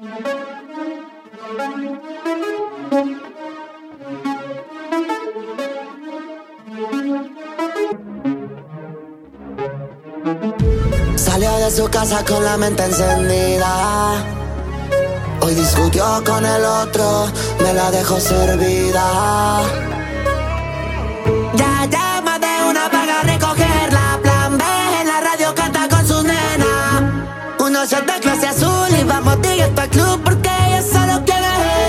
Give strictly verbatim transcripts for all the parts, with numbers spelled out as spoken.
Salió de su casa con la mente encendida. Hoy discutió con el otro, me la dejó servida. Ya llama de una vaga a recogerla. Plan B en la radio canta con sus nenas. Uno shot de clase azul y vamos directo al club porque ella solo quiere.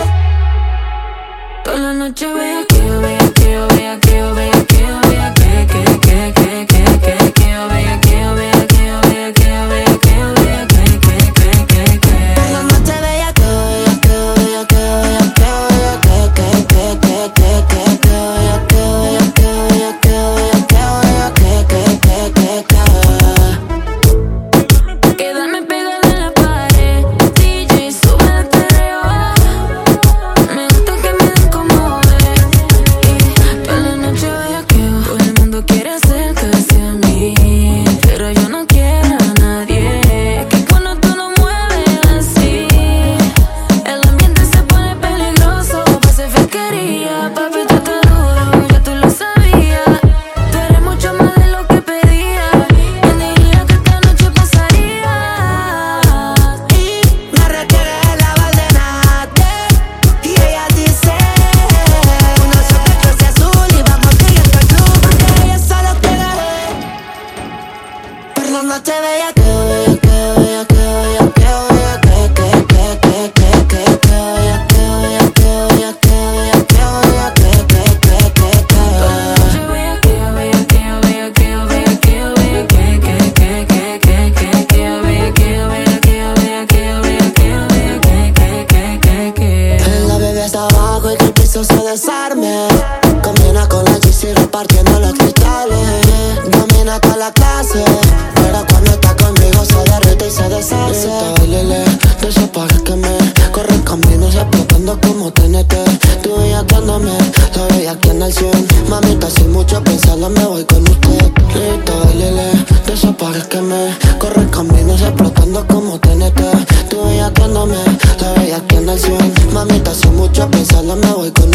Toda la noche vea que yo vea que yo vea que yo vea que yo vea que que que que que que que yo vea que yo vea que yo vea que yo vea que yo vea que que que que que. Toda la noche vea que yo vea que yo vea que yo vea que yo vea que que que que que que que yo vea que yo vea que yo vea que yo vea que yo vea que que que que que. Quédame pegada en la pared, D J sube el perreo. Me gusta que me den como es. Y toda la noche vea que todo el mundo quiere acercarse a mí, pero yo no quiero a nadie. Es que cuando tú lo mueves así, el ambiente se pone peligroso. Pase fequería, papi, tú estás duro, ya tú lo sabías. Tú eres mucho más de lo que pedía. ¿Quién diría que esta noche pasaría? Y me requiere la valdenate. Y ella dice: uno shot de clase azul y vamos directo al club porque ella solo quiere. Por la noche bella que yo vea que yo vea que yo vea que yo vea que que que que que que que yo vea que yo vea que yo vea que yo vea que yo vea que que que que que. Toda la noche vea que yo vea que yo vea que yo vea que yo vea que que que que que que que yo vea que yo vea que yo vea que yo vea que yo vea que que que que que. La bebé está abajo y que el piso se desarme. Combina con la G C repartiendo los cristales. Domina toda la clase, pero cuando está conmigo se derrite y se deshace. Lele, desaparézqueme. Corre caminos explotando como T N T. Tú bellaqueándome, la veía aquí en el cien. Mamita, sin mucho pensarlo me voy con usted. Lito, lele, desaparézqueme. Corre caminos explotando como T N T. Tú bellaqueándome, la veía aquí en el cien. Mamita, sin mucho pensarlo me voy con usted.